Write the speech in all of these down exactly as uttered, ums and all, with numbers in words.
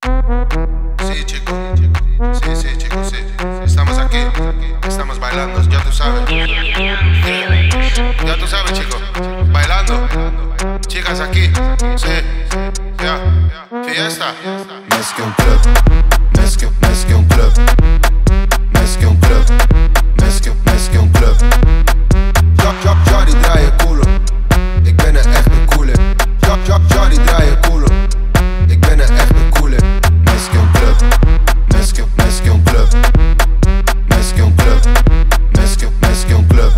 Sí, chico. Sí, sí, chico, sí. Estamos aquí. Estamos bailando, ya tú sabes. Ya tú sabes, chico. Bailando. Chicas aquí. Sí. Ya. Fiesta. Más que un club. Más que, más que un club. Más que un club. Más que, más que un club. Shawty draai je culo. Ik ben een echte coole. Shawty draai je culo. Ik ben een echte coole. Más que un club. Más que, más que un club. Más que un club. Más que, más que un club.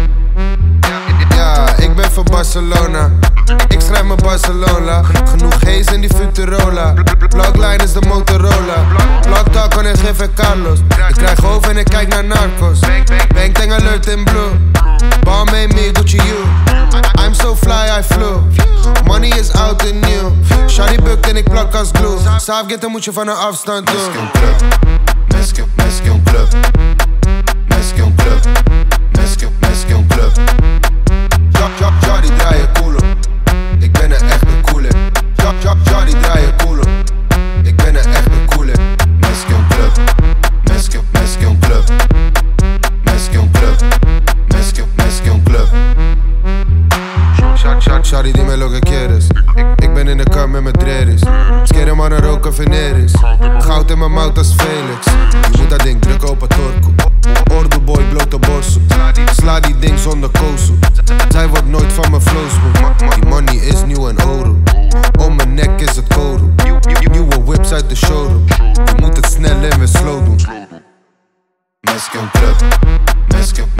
Ja, ik ben van Barcelona. Ik schrijf me Barcelona. Genoeg G's in die Futurola. Blockline is de Motorola. Blocktalk kan ik geven Carlos. Ik krijg hoofd en ik kijk naar narcos. Bang tang alert in blue. Ball made me Gucci you. I'm so fly I flew. Money is out and new. Shawty bukt en ik plak als glue. Saafgitten moet je van een afstand doen. Más que un club. Más que un club. Más que un club. Más que, más que un club. Shawty draai je culo. Ik ben een echte coole. Shawty draai je culo. Ik ben een echte coole. Más que un club. Más que, más que un club. Más que un club. Más que, más que un club. Shawty, dime lo que quieres. Ik, ik ben in de kar met mijn dreries. Skeren mannen roken veneris. Goud in mijn mouth als Felix. Je moet dat ding drukken op het torko. Ordo boy, blote borso. Sla die ding zonder kozo. Zij wordt nooit van mijn flows bro. Die money is nieuw en oro. Om mijn nek is het kodo. Nieuwe whips uit de showroom. Je moet het snel en weer slow doen. Más que un club. Más que